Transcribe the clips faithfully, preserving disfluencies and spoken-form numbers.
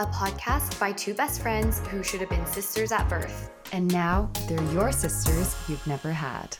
a podcast by two best friends who should have been sisters at birth. And now they're your sisters you've never had.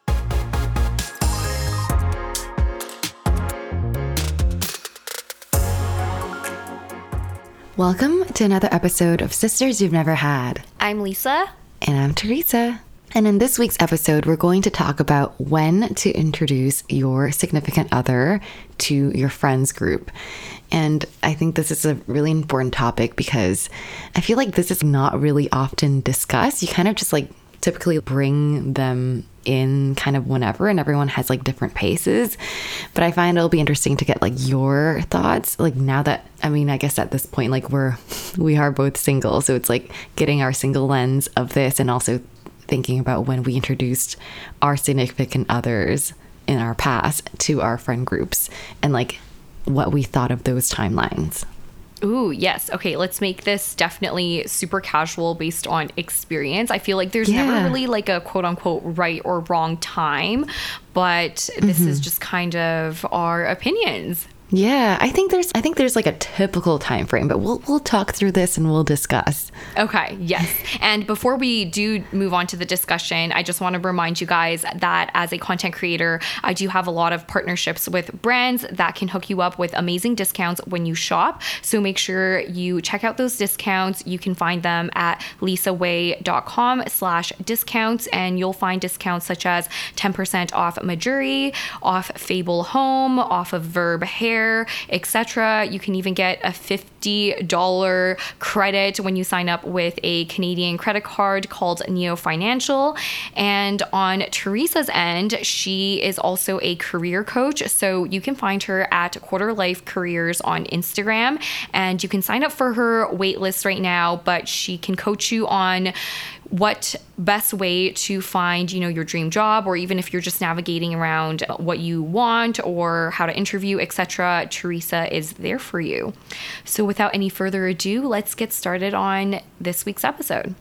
Welcome to another episode of Sisters You've Never Had. I'm Lisa. And I'm Teresa. And in this week's episode, we're going to talk about when to introduce your significant other to your friends group. And I think this is a really important topic because I feel like this is not really often discussed. You kind of just like typically bring them in kind of whenever, and everyone has like different paces. But I find it'll be interesting to get like your thoughts, like now that, I mean, I guess at this point, like we're, we are both single. So it's like getting our single lens of this and also thinking about when we introduced our significant others in our past to our friend groups and like what we thought of those timelines. Ooh, yes. Okay, let's make this definitely super casual based on experience. I feel like there's Yeah. never really like a quote unquote right or wrong time, but this Mm-hmm. is just kind of our opinions. Yeah, I think there's I think there's like a typical time frame, but we'll we'll talk through this and we'll discuss. Okay, yes. And before we do move on to the discussion, I just want to remind you guys that as a content creator, I do have a lot of partnerships with brands that can hook you up with amazing discounts when you shop. So make sure you check out those discounts. You can find them at lisaway.com slash discounts, and you'll find discounts such as ten percent off Majuri, off Fable Home, off of Verb Hair, et cetera. You can even get a fifty dollars credit when you sign up with a Canadian credit card called Neo Financial. And on Teresa's end, she is also a career coach. So you can find her at Quarter Life Careers on Instagram, and you can sign up for her wait list right now, but she can coach you on what best way to find, you know, your dream job, or even if you're just navigating around what you want or how to interview, et cetera. Teresa is there for you. So without any further ado, let's get started on this week's episode.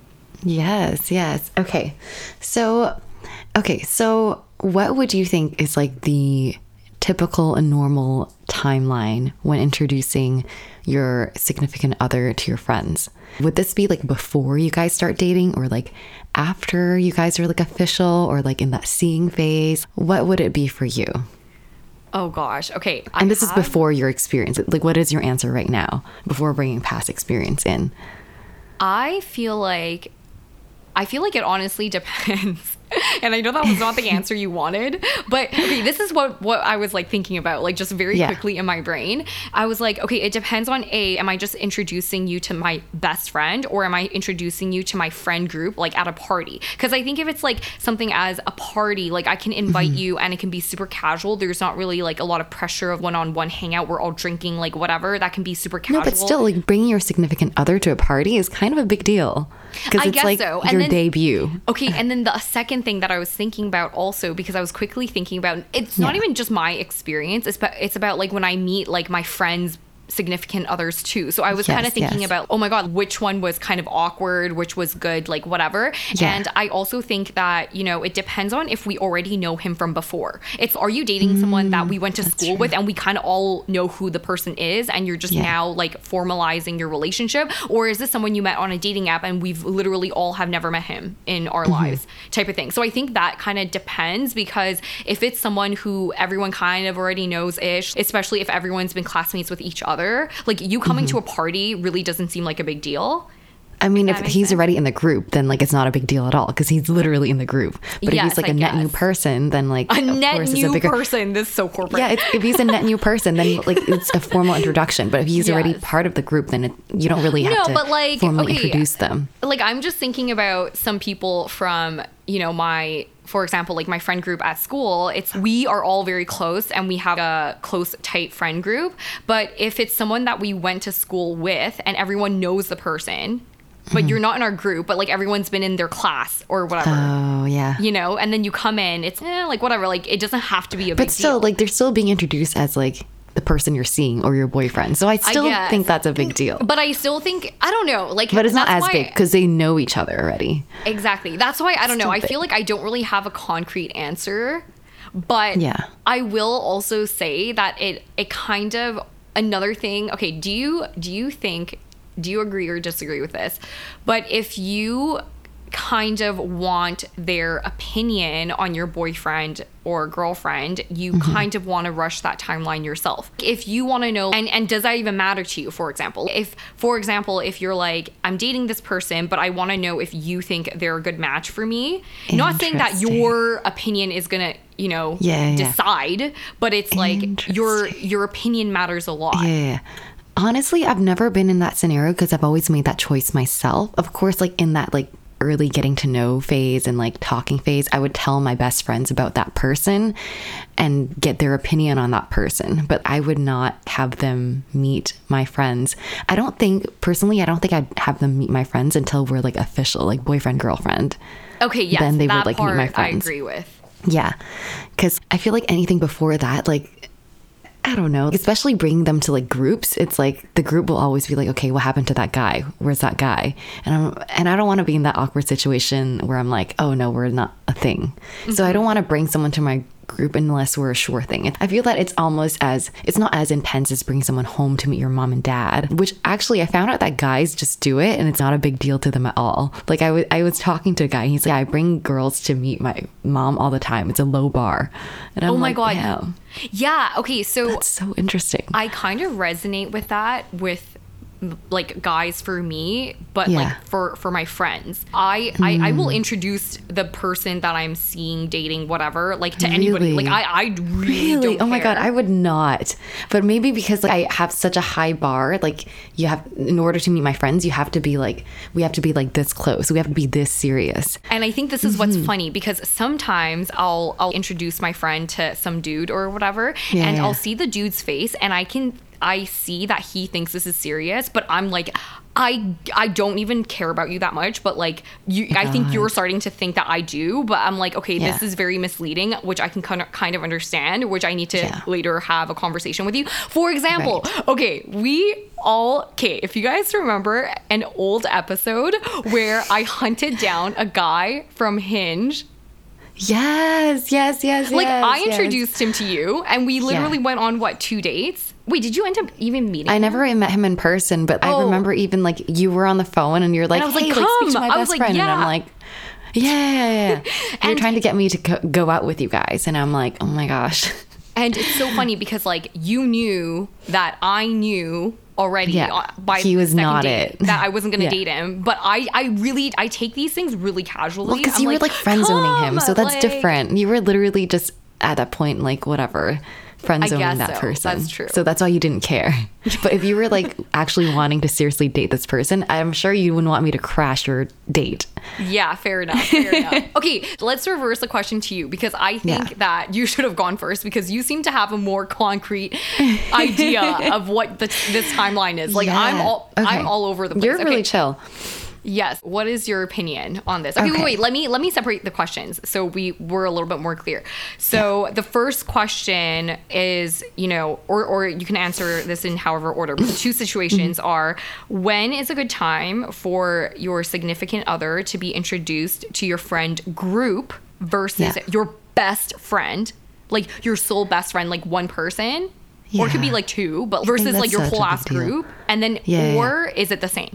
Yes, yes. Okay. So okay, so what would you think is like the typical and normal timeline when introducing your significant other to your friends? Would this be like before you guys start dating, or like after you guys are like official, or like in that seeing phase? What would it be for you? Oh gosh. Okay. And I this have- is before your experience. Like, what is your answer right now before bringing past experience in? I feel like I feel like it honestly depends. And I know that was not the answer you wanted, but okay, this is what, what I was like thinking about, like just very Yeah. quickly in my brain. I was like, okay, it depends on A, am I just introducing you to my best friend, or am I introducing you to my friend group like at a party? Because I think if it's like something as a party, like I can invite Mm-hmm. you and it can be super casual. There's not really like a lot of pressure of one-on-one hangout. We're all drinking, like whatever. That can be super casual. No, but still, like bringing your significant other to a party is kind of a big deal because I it's guess like so. And your then- debut. Okay, and then the second thing that I was thinking about also, because I was quickly thinking about, it's not Yeah. even just my experience, it's about, it's about like when I meet like my friends' significant others too. So I was Yes, kind of thinking yes. about, oh my God, which one was kind of awkward, which was good, like whatever. Yeah. And I also think that, you know, it depends on if we already know him from before. It's, are you dating someone that we went to school true. with and we kind of all know who the person is and you're just Yeah. now like formalizing your relationship? Or is this someone you met on a dating app and we've literally all have never met him in our Mm-hmm. lives type of thing? So I think that kind of depends, because if it's someone who everyone kind of already knows ish, especially if everyone's been classmates with each other, like you coming Mm-hmm. to a party really doesn't seem like a big deal. I mean, if that makes he's sense. already in the group, then like it's not a big deal at all because he's literally in the group. But if Yes, he's like I a net new guess. person, then like A of net course it's new a bigger person. This is so corporate. Yeah, it's, if he's a net new person, then like it's a formal introduction. But if he's already Yes. part of the group, then it, you don't really have No, to but, like, formally okay. introduce them. Like I'm just thinking about some people from, you know, my, for example, like my friend group at school. It's, we are all very close and we have a close, tight friend group. But if it's someone that we went to school with and everyone knows the person, but you're not in our group, but like everyone's been in their class or whatever, Oh yeah. you know, and then you come in, it's eh, like whatever, like it doesn't have to be a big But still, deal. like they're still being introduced as like the person you're seeing or your boyfriend. So I still guess. think that's a big deal. But I still think, I don't know, like, But it's not that's as why- big because they know each other already. Exactly. That's why I don't know. I Stupid. feel like I don't really have a concrete answer, but Yeah. I will also say that it it kind of, another thing. Okay, do you do you think do you agree or disagree with this? But if you kind of want their opinion on your boyfriend or girlfriend, you mm-hmm. kind of want to rush that timeline yourself. If you want to know, and, and does that even matter to you, for example? If, for example, if you're like, I'm dating this person, but I want to know if you think they're a good match for me. Not saying that your opinion is going to, you know, yeah, yeah. decide, but it's like your your opinion matters a lot. Yeah. Honestly, I've never been in that scenario because I've always made that choice myself. Of course, like in that like early getting to know phase and like talking phase, I would tell my best friends about that person and get their opinion on that person. But I would not have them meet my friends. I don't think, personally, I don't think I'd have them meet my friends until we're like official, like boyfriend, girlfriend. Okay, yes, then they that would like part meet my friends. I agree with. Yeah, because I feel like anything before that, like, I don't know, especially bringing them to like groups. It's like the group will always be like, okay, what happened to that guy? Where's that guy? And I'm, and I don't want to be in that awkward situation where I'm like, oh no, we're not a thing. Mm-hmm. So I don't want to bring someone to my group unless we're a sure thing. I feel that it's almost as, it's not as intense as bringing someone home to meet your mom and dad, which actually I found out that guys just do it and it's not a big deal to them at all. Like I, w- I was talking to a guy and he's like, I bring girls to meet my mom all the time. It's a low bar. And I'm oh my like, God. Damn. Yeah. Okay. So that's so interesting. I kind of resonate with that with like guys for me, but yeah. like for for my friends, I, mm. I I will introduce the person that I'm seeing, dating, whatever, like to really? anybody. Like I I really, really? don't oh my care. God, I would not. But maybe because like I have such a high bar, like you have, in order to meet my friends, you have to be like, we have to be like this close. We have to be this serious. And I think this is what's mm-hmm. funny because sometimes I'll I'll introduce my friend to some dude or whatever, yeah, and yeah. I'll see the dude's face, and I can. I see that he thinks this is serious, but I'm like, I I don't even care about you that much, but like you, God. I think you're starting to think that I do, but I'm like, okay, yeah. this is very misleading, which I can kind of kind of understand, which I need to yeah. later have a conversation with you. For example, right. okay, we all, okay, if you guys remember an old episode where I hunted down a guy from Hinge. Yes, yes, yes, like yes, I introduced yes. him to you and we literally yeah. went on what, two dates? Wait, did you end up even meeting I him? never met him in person, but oh. I remember even like you were on the phone and you're like, and I was hey, like, like, come. speak to my I best was like, friend. yeah. And I'm like, yeah, yeah, yeah. You're trying to get me to co- go out with you guys. And I'm like, oh my gosh. And it's so funny because like you knew that I knew already yeah. by he was not date it that I wasn't gonna yeah. date him, but I I really I take these things really casually. Well, because you like, were like friend zoning him, so that's like, different. You were literally just at that point like whatever, friend zoning that so. person. That's true. So that's why you didn't care. But if you were like actually wanting to seriously date this person, I'm sure you wouldn't want me to crash your date. Yeah, fair enough. Fair enough. Okay, let's reverse the question to you because I think yeah. that you should have gone first because you seem to have a more concrete idea of what the, this timeline is. Like yeah. I'm all okay. I'm all over the place. You're okay. really chill. Yes. What is your opinion on this? Okay, okay. wait, wait. Let me let me separate the questions so we were a little bit more clear. So yeah. the first question is, you know, or or you can answer this in however order. But the two situations are: when is a good time for your significant other to be introduced to your friend group versus yeah. your best friend, like your sole best friend, like one person, yeah. or it could be like two, but versus like your whole ass group, and then yeah, or yeah. is it the same?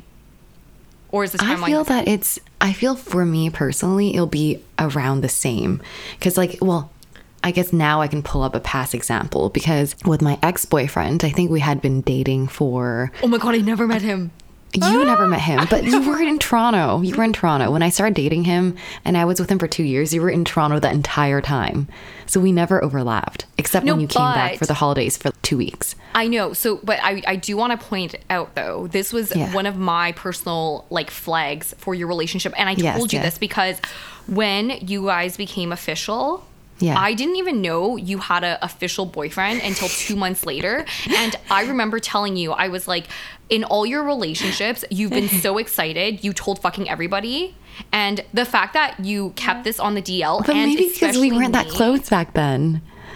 Or is the timeline? I feel that it's, I feel for me personally, it'll be around the same. Because like, well, I guess now I can pull up a past example because with my ex-boyfriend, I think we had been dating for... Oh my God, I never met him. You ah! never met him, but you were in Toronto. You were in Toronto. When I started dating him and I was with him for two years, you were in Toronto that entire time. So we never overlapped, except no, when you came but... back for the holidays for two weeks. I know. So, but I, I do want to point out though, this was yeah. one of my personal like flags for your relationship. And I told yes, you yes. this because when you guys became official, yeah. I didn't even know you had an official boyfriend until two months later. And I remember telling you, I was like, in all your relationships, you've been so excited. You told fucking everybody. And the fact that you kept this on the D L. But and maybe because we weren't me, that close back then.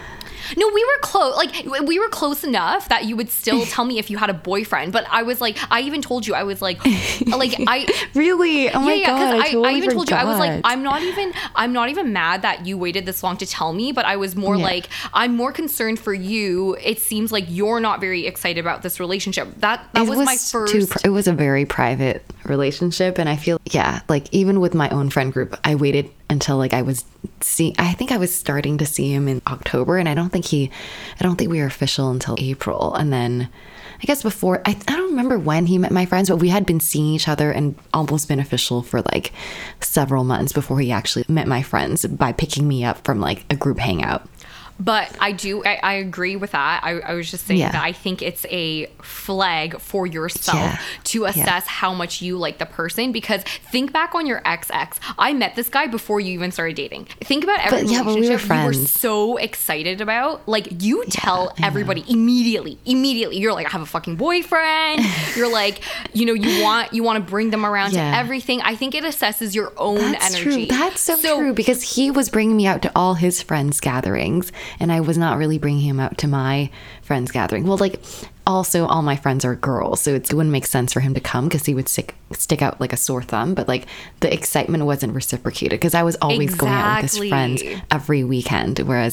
No, we were close. Like we were close enough that you would still tell me if you had a boyfriend. But I was like, I even told you, I was like, like I really, oh my yeah, yeah, god, I, I, totally I even forgot. told you, I was like, I'm not even, I'm not even mad that you waited this long to tell me. But I was more Yeah. like, I'm more concerned for you. It seems like you're not very excited about this relationship. That that it was, my first. Too, pr- it was a very private relationship, and I feel yeah, like even with my own friend group, I waited until like I was see. I think I was starting to see him in October, and I don't think he, I don't think we were official until April, and then. I guess before, I, I don't remember when he met my friends, but we had been seeing each other and almost been official for like several months before he actually met my friends by picking me up from like a group hangout. But I do, I, I agree with that. I, I was just saying Yeah. that I think it's a flag for yourself Yeah. to assess Yeah. how much you like the person. Because think back on your ex-ex. I met this guy before you even started dating. Think about every But, yeah, but we were relationship you were friends. so excited about. Like you tell everybody immediately, immediately. You're like, I have a fucking boyfriend. You're like, you know, you want you want to bring them around Yeah. to everything. I think it assesses your own That's energy. true. That's so, true because he was bringing me out to all his friends' gatherings, and I was not really bringing him out to my friends' gathering. Well, like also all my friends are girls, so it's, it wouldn't make sense for him to come because he would stick stick out like a sore thumb. But like the excitement wasn't reciprocated because I was always going out with his friends Exactly. every weekend, whereas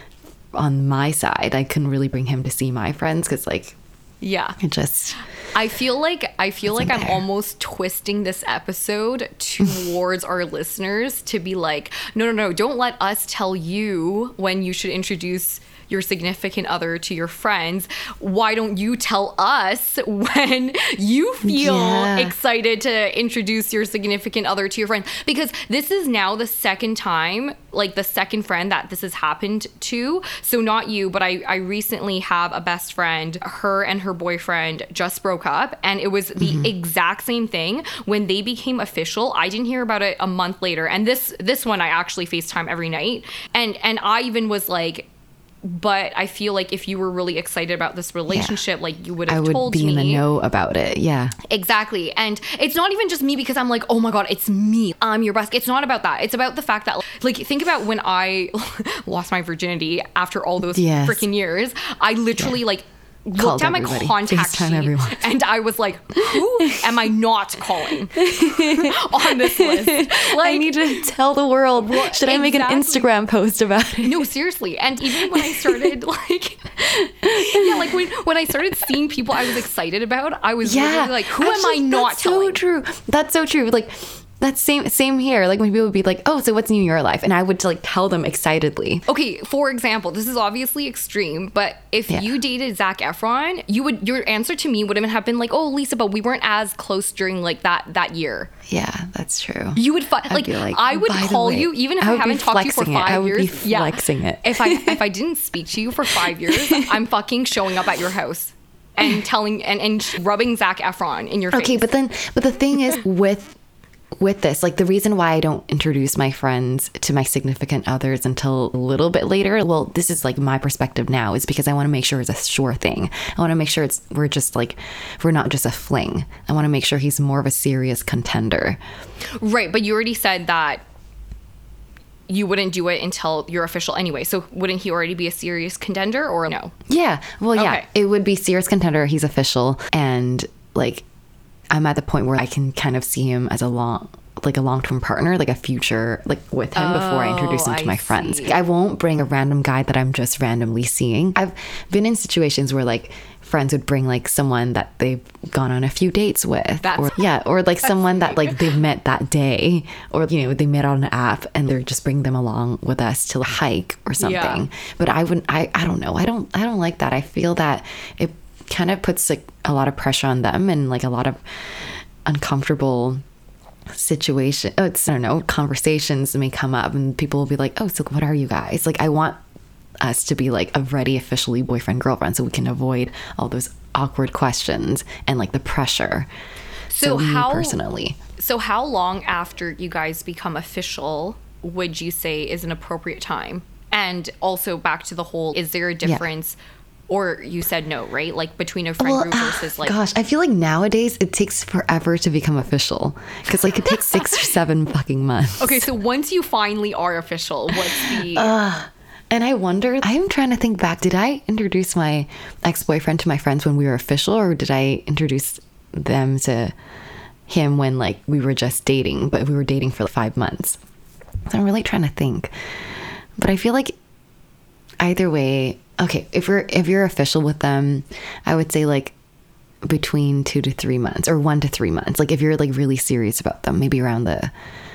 on my side, I couldn't really bring him to see my friends because like Yeah. it just. I feel like I feel like Wasn't I'm there. almost twisting this episode towards our listeners to be like, no, no, no, don't let us tell you when you should introduce your significant other to your friends. Why don't you tell us when you feel Yeah. excited to introduce your significant other to your friends? Because this is now the second time, like the second friend that this has happened to. So not you, but I, I recently have a best friend. Her and her boyfriend just broke up, and it was the exact same thing. When they became official, I didn't hear about it a month later. And this this one I actually FaceTime every night. And and I even was like, but I feel like if you were really excited about this relationship, like you would I have would told be me. in the know about it. Yeah. Exactly. And it's not even just me because I'm like, oh my God, it's me. I'm your best. It's not about that. It's about the fact that, like, think about when I lost my virginity after all those Yes. freaking years. I literally, like, Called looked at my everybody. contact FaceTime sheet everyone. and I was like, who am I not calling on this list? Like, I need to tell the world. Should I make an exactly. Instagram post about it? no, seriously. And even when I started, like, yeah, like when, when I started seeing people I was excited about, I was Yeah. literally like, who am I Actually, not that's telling? so true. That's so true. Like, that's same same here. Like when people would be like, "Oh, so what's new in your life?" and I would like tell them excitedly. Okay, for example, this is obviously extreme, but if Yeah. you dated Zac Efron, you would your answer to me would have been like, "Oh, Lisa, but we weren't as close during like that that year." Yeah, that's true. You would fi- like, be like, I would "By the call way," you even if I I, would be haven't talked to you for flexing it. five I would be years. Yeah. flexing it. If I if I didn't speak to you for five years, I'm fucking showing up at your house and telling and, and rubbing Zac Efron in your face. Okay, but then but the thing is with with this, like the reason why I don't introduce my friends to my significant others until a little bit later, well, this is like my perspective now, is because I want to make sure it's a sure thing. I want to make sure it's we're just like we're not just a fling. I want to make sure he's more of a serious contender. Right, but you already said that you wouldn't do it until you're official anyway. So wouldn't he already be a serious contender or no? Yeah. Well, yeah, Okay. it would be serious contender. He's official. And like, I'm at the point where I can kind of see him as a long, like a long-term partner, like a future, like with him before I introduce him Oh, to I my friends. see. I won't bring a random guy that I'm just randomly seeing. I've been in situations where like friends would bring like someone that they've gone on a few dates with. That's- or yeah. Or like someone that like they've met that day, or, you know, they met on an app and they're just bring them along with us to hike or something. Yeah. But I wouldn't, I, I don't know. I don't, I don't like that. I feel that it kind of puts like a lot of pressure on them and like a lot of uncomfortable situation. Oh, it's, I don't know, conversations may come up and people will be like, oh, so what are you guys? Like, I want us to be like a ready officially boyfriend girlfriend so we can avoid all those awkward questions and like the pressure. So, me how personally, So how long after you guys become official would you say is an appropriate time? And also back to the whole, is there a difference? Or you said no, right? Like between a friend Well, group versus like gosh, I feel like nowadays it takes forever to become official because like it takes six or seven fucking months. Okay, so once you finally are official, what's the And I wonder, I'm trying to think back, did I introduce my ex-boyfriend to my friends when we were official, or did I introduce them to him when like we were just dating, but we were dating for like five months? So I'm really trying to think. But I feel like either way, okay, if we're if you're official with them, I would say like between two to three months or one to three months. Like if you're like really serious about them, maybe around the,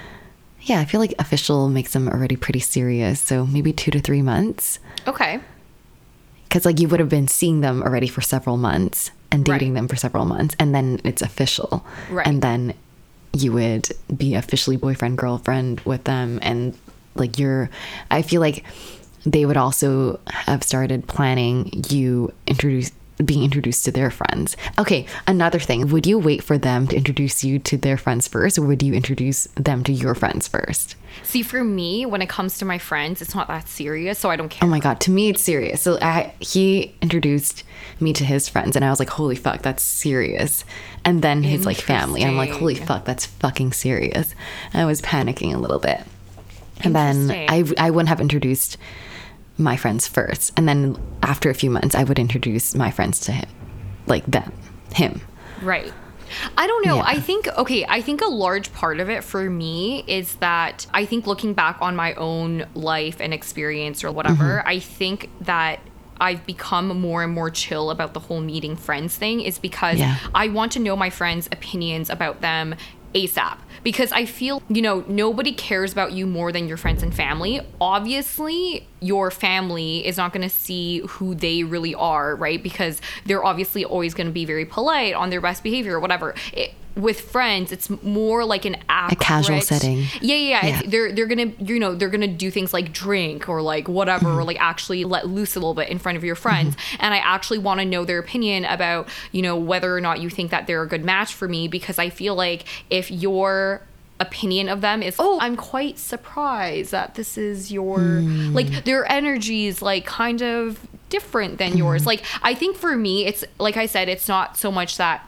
yeah, I feel like official makes them already pretty serious. So maybe two to three months. Okay. Because like you would have been seeing them already for several months and dating Right. them for several months, and then it's official. Right. And then you would be officially boyfriend, girlfriend with them. And like you're, I feel like they would also have started planning you introduce being introduced to their friends. Okay, another thing, would you wait for them to introduce you to their friends first, or would you introduce them to your friends first? See, for me, when it comes to my friends, it's not that serious, so I don't care. Oh my god, to me it's serious. So I, he introduced me to his friends, and I was like, holy fuck, that's serious. And then his like family, and I'm like, holy fuck, that's fucking serious. And I was panicking a little bit. And then I, I wouldn't have introduced my friends first, and then after a few months I would introduce my friends to him, like them him Right. I don't know. Yeah. I think, okay, I think a large part of it for me is that I think looking back on my own life and experience or whatever, Mm-hmm. I think that I've become more and more chill about the whole meeting friends thing is because Yeah. I want to know my friends' opinions about them ASAP. Because I feel, you know, nobody cares about you more than your friends and family. Obviously, your family is not going to see who they really are, right? Because they're obviously always going to be very polite on their best behavior or whatever. It, with friends, it's more like an act, a casual right? setting. Yeah, yeah, yeah. Yeah. It's, they're they're gonna, you know, they're gonna do things like drink or like whatever, or like actually let loose a little bit in front of your friends. And I actually want to know their opinion about, you know, whether or not you think that they're a good match for me, because I feel like if your opinion of them is, oh, I'm quite surprised that this is your like their energy is like kind of different than yours. Like I think for me, it's like I said, it's not so much that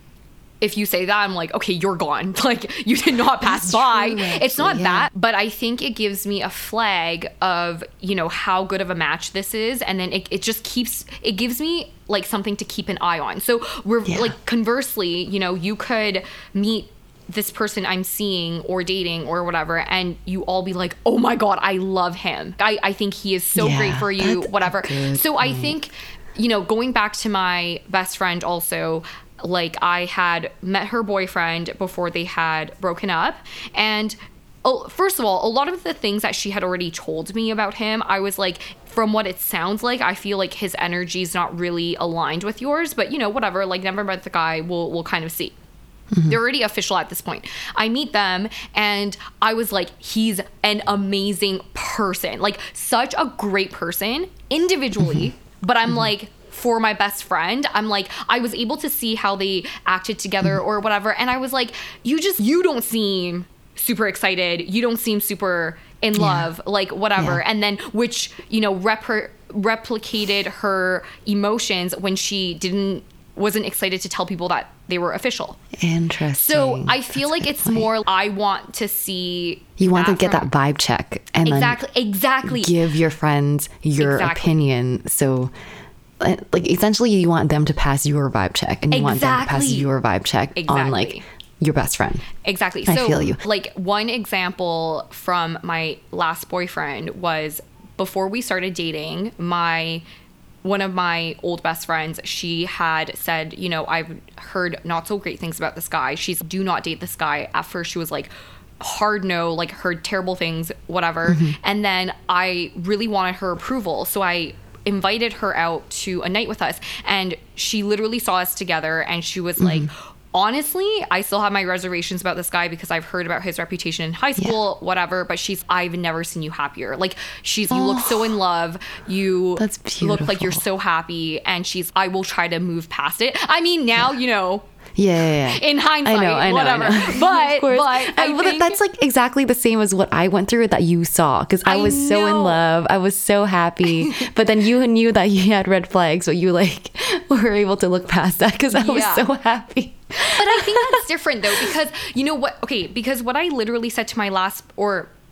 if you say that, I'm like, okay, you're gone. Like, you did not pass That's by. true, It's not actually, yeah. that, but I think it gives me a flag of, you know, how good of a match this is. And then it, it just keeps, it gives me like something to keep an eye on. So we're Yeah. like, conversely, you know, you could meet this person I'm seeing or dating or whatever, and you all be like, oh my God, I love him. I, I think he is so Yeah, great for you, that's a whatever. good So I think, you know, going back to my best friend also, like I had met her boyfriend before they had broken up. And oh, first of all, a lot of the things that she had already told me about him, I was like, from what it sounds like, I feel like his energy is not really aligned with yours. But, you know, whatever, like never met the guy, we'll, we'll kind of see. They're already official at this point. I meet them and I was like, he's an amazing person. Like such a great person individually. But I'm like, for my best friend, I'm like, I was able to see how they acted together or whatever. And I was like, you just, you don't seem super excited. You don't seem super in love, like whatever. Yeah. And then, which, you know, rep- replicated her emotions when she didn't, wasn't excited to tell people that they were official. Interesting. So I feel That's a like good it's point. more, I want to see. You want to get from- that vibe check and Exactly. then Exactly. give your friends your Exactly. opinion. So, uh, like, essentially, you want them to pass your vibe check, and you want them to pass Exactly. your vibe check on like Exactly. your best friend. Exactly. I So, feel you. like, one example from my last boyfriend was before we started dating, my one of my old best friends, she had said, you know, I've heard not so great things about this guy. She's, do not date this guy. At first, she was like, hard no, like heard terrible things, whatever. Mm-hmm. And then I really wanted her approval. So I invited her out to a night with us, and she literally saw us together, and she was like, honestly, I still have my reservations about this guy because I've heard about his reputation in high school, whatever, but she's, I've never seen you happier. Like she's, you look so in love. You That's look like you're beautiful. so happy. And she's, I will try to move past it. I mean, now, you know, Yeah, yeah, yeah. in hindsight, I know, I know, whatever. I know. But, Of course. but I And- but think, that's like exactly the same as what I went through that you saw, because I I was so in know. love. I was so happy. But then you knew that you had red flags, so you like were able to look past that because I was Yeah. so happy. But I think that's different though, because you know what? Okay, because what I literally said to my last, or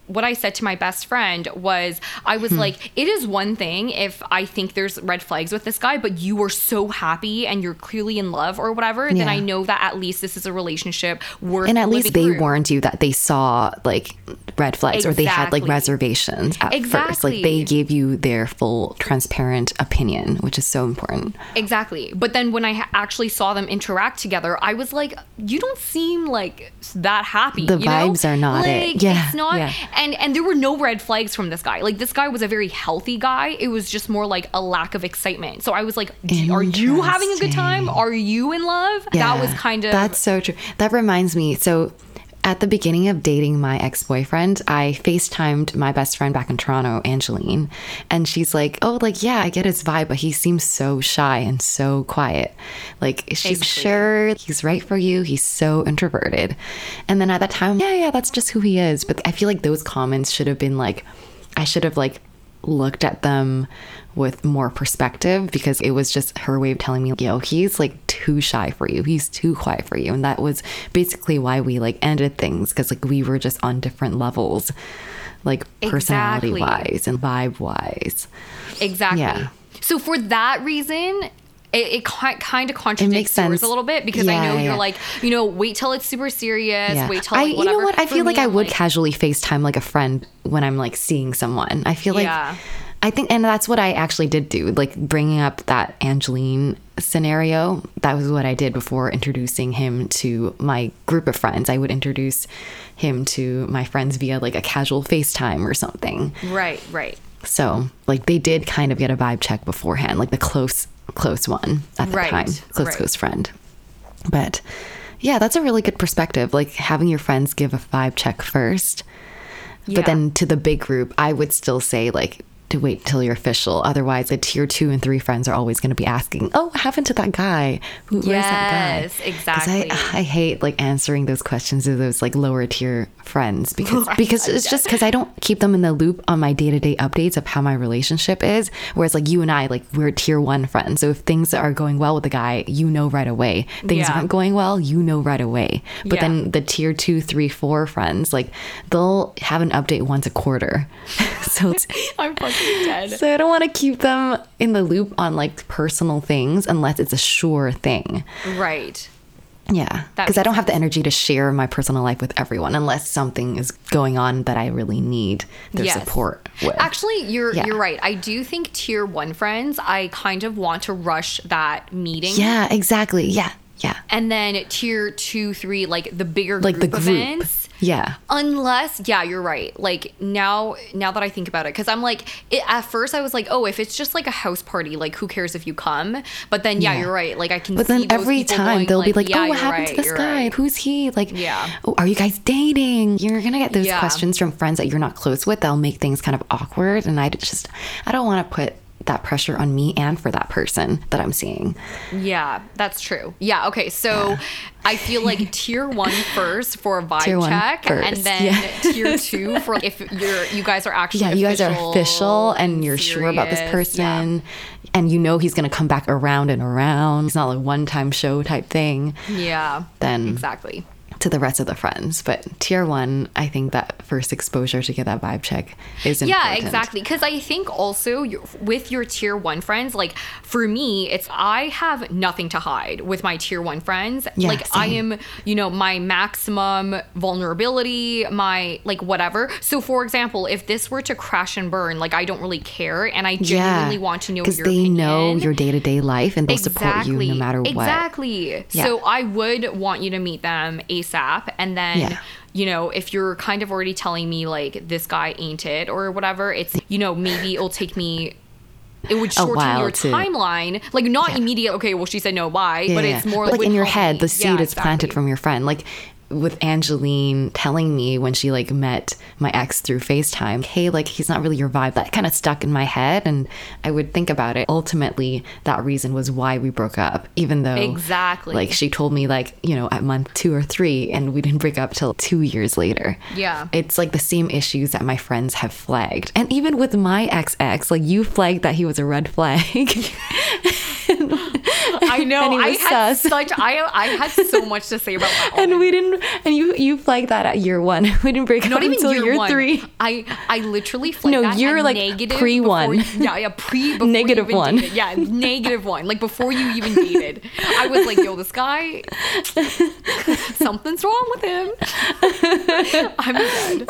what I said to my best friend was, I was hmm. like, it is one thing if I think there's red flags with this guy, but you are so happy and you're clearly in love or whatever, yeah. then I know that at least this is a relationship worth And at least they through. warned you that they saw like red flags exactly. or they had like reservations at exactly. first. Like they gave you their full transparent opinion, which is so important. Exactly. But then when I ha- actually saw them interact together, I was like, you don't seem like that happy. The you vibes know? are not like, it. Yeah. It's not. Yeah. And and there were no red flags from this guy. Like this guy was a very healthy guy. It was just more like a lack of excitement. So I was like, are you having a good time? Are you in love? Yeah, that was kind of. That's so true. That reminds me. So at the beginning of dating my ex-boyfriend, I FaceTimed my best friend back in Toronto, Angeline. And she's like, oh, like, yeah, I get his vibe, but he seems so shy and so quiet. Like, is she exactly. sure he's right for you? He's so introverted. And then at that time, yeah, yeah, that's just who he is. But I feel like those comments should have been like, I should have like looked at them with more perspective, because it was just her way of telling me, yo, he's like too shy for you. He's too quiet for you. And that was basically why we like ended things, because like we were just on different levels, like personality exactly. wise and vibe wise. Exactly. Yeah. So for that reason, it, it kind of contradicts yours a little bit, because yeah, I know you're yeah. like, you know, wait till it's super serious. Yeah. Wait till like, I, whatever. You know what? I for feel me, like I I'm would like, casually FaceTime like a friend when I'm like seeing someone. I feel like, yeah. I think, and that's what I actually did do, like bringing up that Angeline scenario. That was what I did before introducing him to my group of friends. I would introduce him to my friends via like a casual FaceTime or something. Right, right. So like they did kind of get a vibe check beforehand, like the close, close one at the right, time, close, right. close friend. But yeah, that's a really good perspective. Like having your friends give a vibe check first, yeah. but then to the big group, I would still say like, to wait till you're official. Otherwise, the tier two and three friends are always going to be asking, oh, what happened to that guy? Who, yes, where's that guy? Yes, exactly. I, I hate like answering those questions to those like lower tier friends, because right, because it's just because I don't keep them in the loop on my day-to-day updates of how my relationship is. Whereas like you and I, like we're tier one friends. So if things are going well with the guy, you know right away. Things yeah. aren't going well, you know right away. But yeah. then the tier two, three, four friends, like they'll have an update once a quarter. So it's, I'm fucking dead. So I don't want to keep them in the loop on like personal things unless it's a sure thing. Right. Yeah. Because I don't have the energy to share my personal life with everyone unless something is going on that I really need their yes. support with. Actually, you're yeah. you're right. I do think tier one friends, I kind of want to rush that meeting. Yeah, exactly. Yeah. Yeah. And then tier two, three, like the bigger like group the group. events. Yeah. Unless, yeah, you're right. Like now, now that I think about it, because I'm like, it, at first I was like, oh, if it's just like a house party, like who cares if you come? But then, yeah, yeah. you're right. Like I can. But see then every those time going, they'll like, be like, yeah, oh, what happened right, to this guy? Right. Who's he? Like, yeah. Oh, are you guys dating? You're gonna get those yeah. questions from friends that you're not close with. That'll make things kind of awkward, and I just, I don't want to put that pressure on me and for that person that I'm seeing. Yeah, that's true. Yeah, okay. So yeah. I feel like tier one first for a vibe check, first, and then yeah. tier two for if you're you guys are actually yeah, you guys are official and you're serious. Sure about this person. Yeah. And you know he's going to come back around and around. It's not like one-time show type thing. Yeah. Then exactly. To the rest of the friends. But tier one, I think that first exposure to get that vibe check is important. Yeah, exactly. Because I think also with your tier one friends, like for me, it's I have nothing to hide with my tier one friends. Yeah, like same. I am, you know, my maximum vulnerability, my like whatever. So for example, if this were to crash and burn, like I don't really care, and I genuinely yeah, want to know your because they opinion. know your day-to-day life and they'll exactly. support you no matter what. Exactly. Yeah. So I would want you to meet them ASAP. And then, yeah. you know, if you're kind of already telling me like this guy ain't it or whatever, it's, you know, maybe it'll take me, it would shorten your to, timeline. Like not yeah. immediate, okay, well, she said no, bye. Yeah, but yeah. it's more like, like in your head, me. the seed yeah, is exactly. planted from your friend. Like with Angeline telling me when she like met my ex through FaceTime, hey, like he's not really your vibe. That kind of stuck in my head, and I would think about it. Ultimately, that reason was why we broke up, even though exactly like she told me like, you know, at month two or three, and we didn't break up till two years later. Yeah. It's like the same issues that my friends have flagged. And even with my ex ex, like you flagged that he was a red flag. I I know. And he I was had sus. such. I I had so much to say about that one. And we didn't, and you you flagged that at year one. We didn't break Not up even until year, year one. three. I I literally flagged No, that you're at like negative pre before- one. Yeah, yeah, pre before Negative you even one. dated. Yeah, negative one. Like before you even dated. I was like, yo, this guy, something's wrong with him. I'm dead.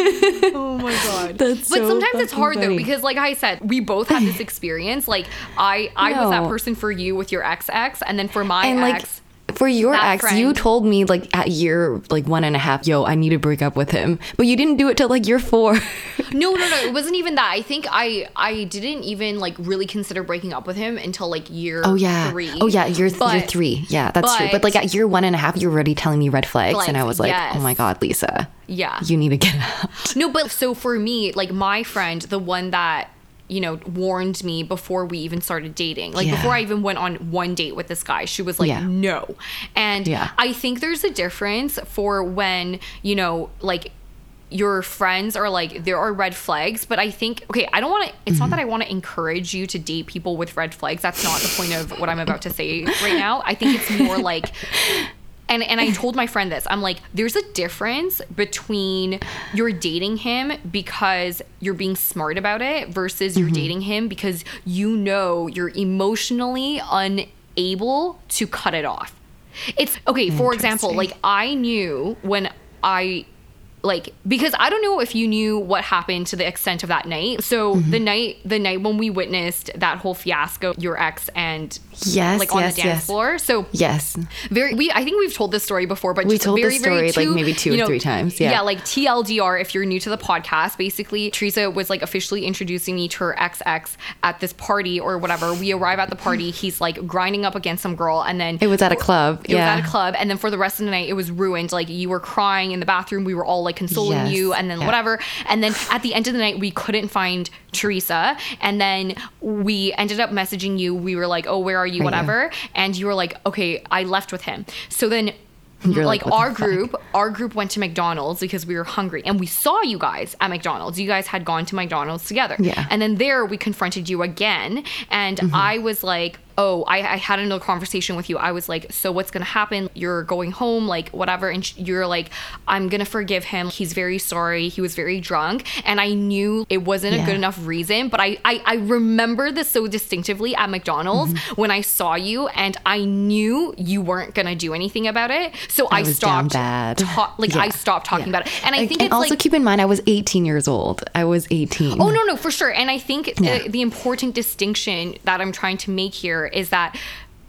Oh my god. That's but so sometimes it's fucking hard funny. though, because like I said, we both had this experience. Like I I was that No. person for you with your ex ex, and then for my And like ex. for your that ex, you friend- told me like at year like one and a half, yo, I need to break up with him. But you didn't do it till like year four. No, no, no. It wasn't even that. I think I I didn't even like really consider breaking up with him until like year Oh yeah. three. Oh yeah, year But- year three. Yeah, that's true. But but- like at year one and a half, you were already telling me red flags, Flags, and I was like, yes. oh my god, Lisa, Yeah. you need to get out. No, but so for me, like my friend, the one that, you know, warned me before we even started dating, like Yeah. before I even went on one date with this guy, she was like, Yeah. no. And Yeah. I think there's a difference for when, you know, like your friends are like, there are red flags, but I think, okay, I don't want to, it's Mm-hmm. not that I want to encourage you to date people with red flags. That's not the point of what I'm about to say right now. I think it's more like, And and I told my friend this. I'm like, there's a difference between you're dating him because you're being smart about it versus you're dating him because you know you're emotionally unable to cut it off. It's okay, for example, Interesting. like I knew when I like because I don't know if you knew what happened to the extent of that night. So the night the night when we witnessed that whole fiasco, your ex and Yes, like on yes, the dance yes. floor. So Yes. very we I think we've told this story before, but We just told very, this story, very like, too, maybe two you or know, three times, yeah. Yeah, like T L D R if you're new to the podcast. Basically, Teresa was like officially introducing me to her ex ex at this party or whatever. We arrive at the party, he's like grinding up against some girl, and then It was at a club. it yeah. was at a club, and then for the rest of the night it was ruined. Like you were crying in the bathroom, we were all like consoling Yes, you, and then yeah. whatever. And then at the end of the night we couldn't find Teresa, and then we ended up messaging you. We were like, oh, where are you, Right, whatever. And you were like, okay, I left with him. So then You're like, like, what the our fuck? group our group went to McDonald's because we were hungry, and we saw you guys at McDonald's. You guys had gone to McDonald's together. Yeah. And then there we confronted you again, and I was like, oh, I, I had another conversation with you. I was like, so what's gonna happen? You're going home, like whatever. And sh- you're like, I'm gonna forgive him. He's very sorry. He was very drunk. And I knew it wasn't a Yeah. good enough reason, but I, I, I remember this so distinctively at McDonald's Mm-hmm. when I saw you, and I knew you weren't gonna do anything about it. So I, was down stopped bad. ta- like I Yeah. stopped talking Yeah. about it. And I And- think and it's also like keep in mind, I was eighteen years old. I was eighteen. Oh, no, no, for sure. And I think Yeah. the, the important distinction that I'm trying to make here is that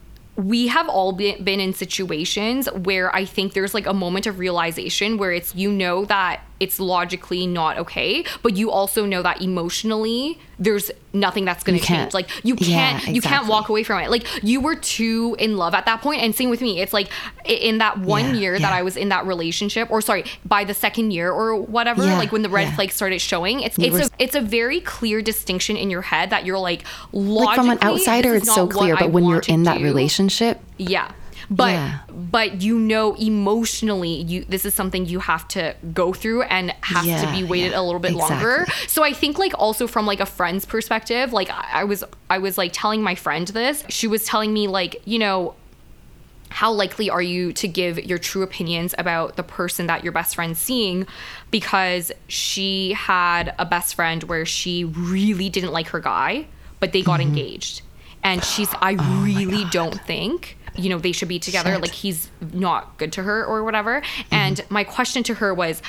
we have all been, been in situations where I think there's like a moment of realization where it's, you know, that it's logically not okay, but you also know that emotionally there's nothing that's going You to can't- change. Like you Yeah, can't, you can't exactly. walk away from it. Like you were too in love at that point. And same with me. It's like i- in that one Yeah, year yeah. that I was in that relationship, or sorry, by the second year or whatever, Yeah, like when the red yeah. flags started showing, it's, You it's were- a, it's a very clear distinction in your head that you're like, Like from an logically, outsider, this is it's so not what clear, I but when you're want to in that do. relationship, Yeah. But Yeah. but you know emotionally you this is something you have to go through and has to Yeah, be weighted yeah, a little bit longer. exactly. So I think like also from like a friend's perspective, like I I was I was like telling my friend this. She was telling me like, you know, how likely are you to give your true opinions about the person that your best friend's seeing? Because she had a best friend where she really didn't like her guy, but they got Mm-hmm. engaged. And she's, I really don't think, you know, they should be together. Oh Shit. Like he's not good to her or whatever. And my question to her was,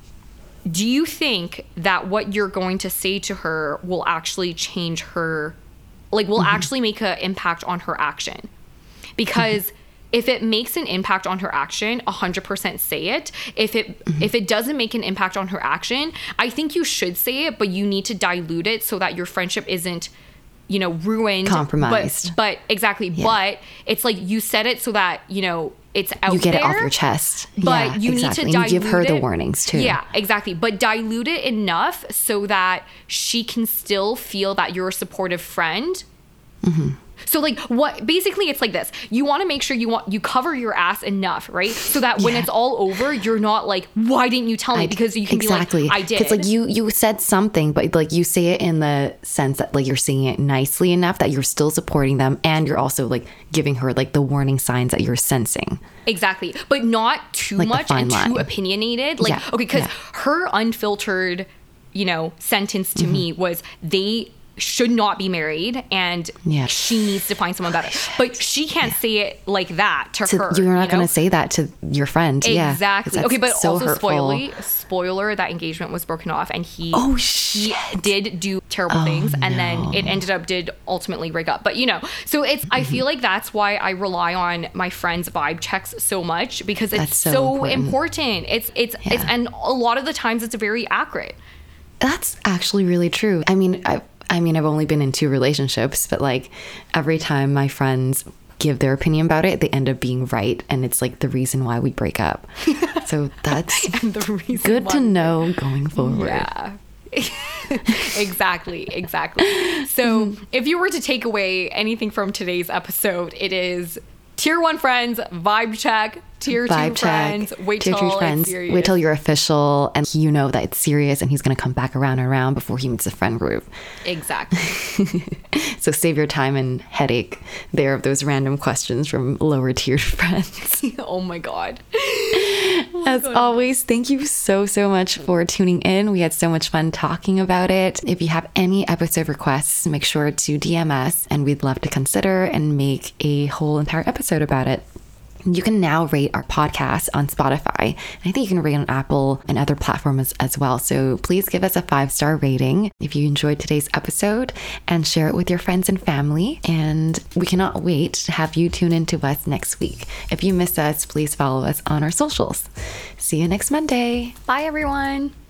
do you think that what you're going to say to her will actually change her, like will actually make an impact on her action? Because if it makes an impact on her action, one hundred percent say it. If it if it doesn't make an impact on her action, I think you should say it, but you need to dilute it so that your friendship isn't, you know, ruined. Compromised. But, but exactly. But it's like you said it so that, you know, it's out you get there. it off your chest. But yeah, you exactly. need to And you give her dilute the it. warnings too. Yeah, exactly. But dilute it enough so that she can still feel that you're a supportive friend Mm-hmm. So like what basically it's like this. You want to make sure you want you cover your ass enough, right? So that when yeah. it's all over, you're not like, why didn't you tell me? Because you can exactly. be like, I did. Because like you you said something, but like you say it in the sense that like you're saying it nicely enough that you're still supporting them, and you're also like giving her like the warning signs that you're sensing. Exactly. But not too like much and line. Too opinionated. Like, yeah. okay, because yeah. her unfiltered, you know, sentence to mm-hmm. me was they should not be married and yeah. she needs to find someone better. But she can't yeah. say it like that to, to her. You're not you going to say that to your friend. Exactly. Yeah, okay, but so also hurtful. spoiler, spoiler, that engagement was broken off and he, oh, he did do terrible oh, things and no. then it ended up did ultimately break up. But you know, so it's, mm-hmm. I feel like that's why I rely on my friends' vibe checks so much because it's that's so, so important. important. It's, it's, yeah. it's, and a lot of the times it's very accurate. That's actually really true. I mean, I I mean, I've only been in two relationships, but like every time my friends give their opinion about it, they end up being right. And it's like the reason why we break up. So that's the reason good to know going forward. Yeah. exactly. Exactly. So if you were to take away anything from today's episode, it is tier one friends, vibe check. Tier vibe two check. friends, wait tier till two friends, it's serious. Wait till you're official and you know that it's serious and he's going to come back around and around before he meets a friend group. Exactly. So save your time and headache there of those random questions from lower tiered friends. Oh my God. Oh As God. always, thank you so, so much for tuning in. We had so much fun talking about it. If you have any episode requests, make sure to D M us and we'd love to consider and make a whole entire episode about it. You can now rate our podcast on Spotify. I think you can rate on Apple and other platforms as well. So please give us a five-star rating if you enjoyed today's episode and share it with your friends and family. And we cannot wait to have you tune in to us next week. If you miss us, please follow us on our socials. See you next Monday. Bye, everyone.